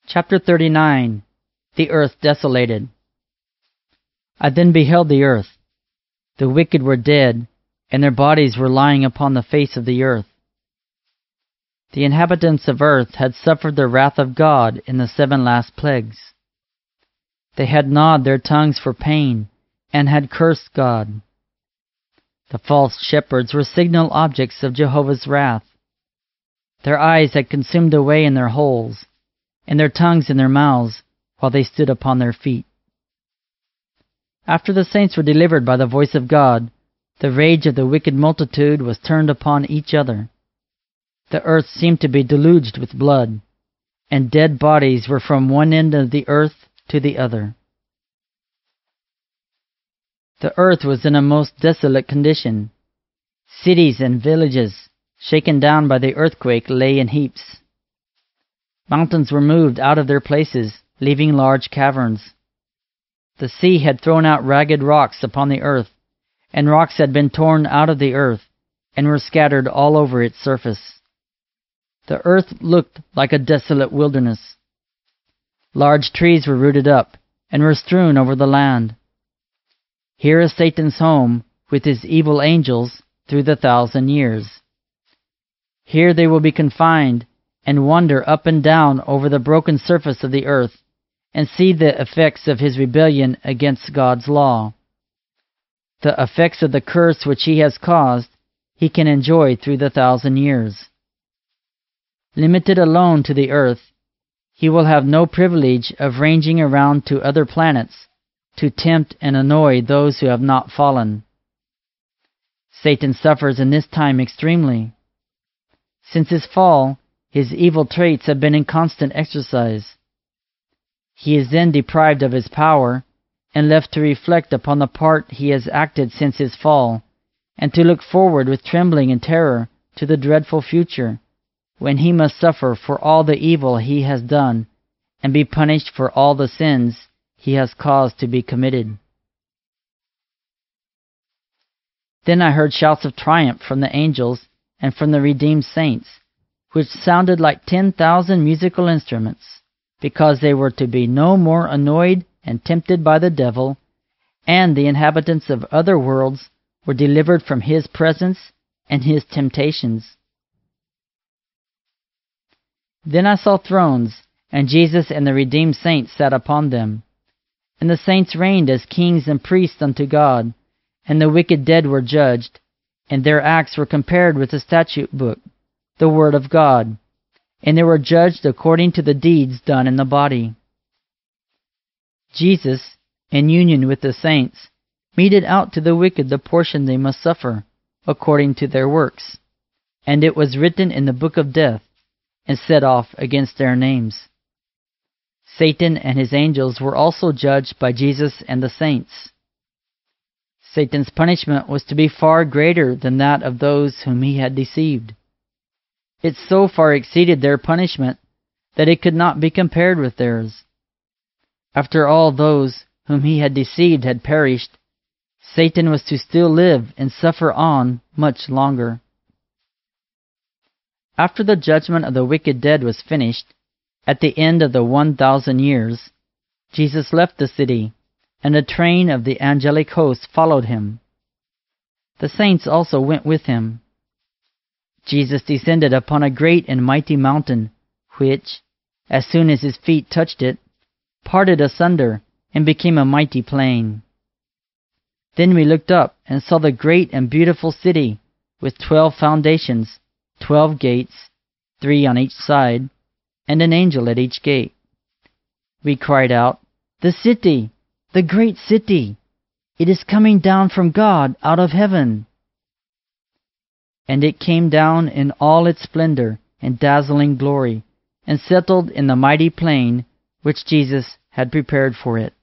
Chapter 39. The Earth Desolated. I then beheld the earth. The wicked were dead, and their bodies were lying upon the face of the earth. The inhabitants of earth had suffered the wrath of God in the 7 last plagues. They had gnawed their tongues for pain, and had cursed God. The false shepherds were signal objects of Jehovah's wrath. Their eyes had consumed away in their holes, and their tongues in their mouths, while they stood upon their feet. After the saints were delivered by the voice of God, the rage of the wicked multitude was turned upon each other. The earth seemed to be deluged with blood, and dead bodies were from one end of the earth to the other. The earth was in a most desolate condition. Cities and villages, shaken down by the earthquake, lay in heaps. Mountains were moved out of their places, leaving large caverns. The sea had thrown out ragged rocks upon the earth, and rocks had been torn out of the earth, and were scattered all over its surface. The earth looked like a desolate wilderness. Large trees were rooted up, and were strewn over the land. Here is Satan's home, with his evil angels, through the 1,000 years. Here they will be confined, and wander up and down over the broken surface of the earth, and see the effects of his rebellion against God's law. The effects of the curse which he has caused, he can enjoy through the 1,000 years. Limited alone to the earth, he will have no privilege of ranging around to other planets to tempt and annoy those who have not fallen. Satan suffers in this time extremely. Since his fall, his evil traits have been in constant exercise. He is then deprived of his power, and left to reflect upon the part he has acted since his fall, and to look forward with trembling and terror to the dreadful future, when he must suffer for all the evil he has done, and be punished for all the sins he has caused to be committed. Then I heard shouts of triumph from the angels and from the redeemed saints, which sounded like 10,000 musical instruments, because they were to be no more annoyed and tempted by the devil, and the inhabitants of other worlds were delivered from his presence and his temptations. Then I saw thrones, and Jesus and the redeemed saints sat upon them. And the saints reigned as kings and priests unto God, and the wicked dead were judged, and their acts were compared with the statute book, the word of God, and they were judged according to the deeds done in the body. Jesus, in union with the saints, meted out to the wicked the portion they must suffer, according to their works. And it was written in the book of death, and set off against their names. Satan and his angels were also judged by Jesus and the saints. Satan's punishment was to be far greater than that of those whom he had deceived. It so far exceeded their punishment that it could not be compared with theirs. After all those whom he had deceived had perished, Satan was to still live and suffer on much longer. After the judgment of the wicked dead was finished, at the end of the 1,000 years, Jesus left the city, and a train of the angelic host followed him. The saints also went with him. Jesus descended upon a great and mighty mountain, which, as soon as his feet touched it, parted asunder and became a mighty plain. Then we looked up and saw the great and beautiful city, with 12 foundations, 12 gates, 3 on each side, and an angel at each gate. We cried out, "The city, the great city! It is coming down from God out of heaven." And it came down in all its splendor and dazzling glory, and settled in the mighty plain which Jesus had prepared for it.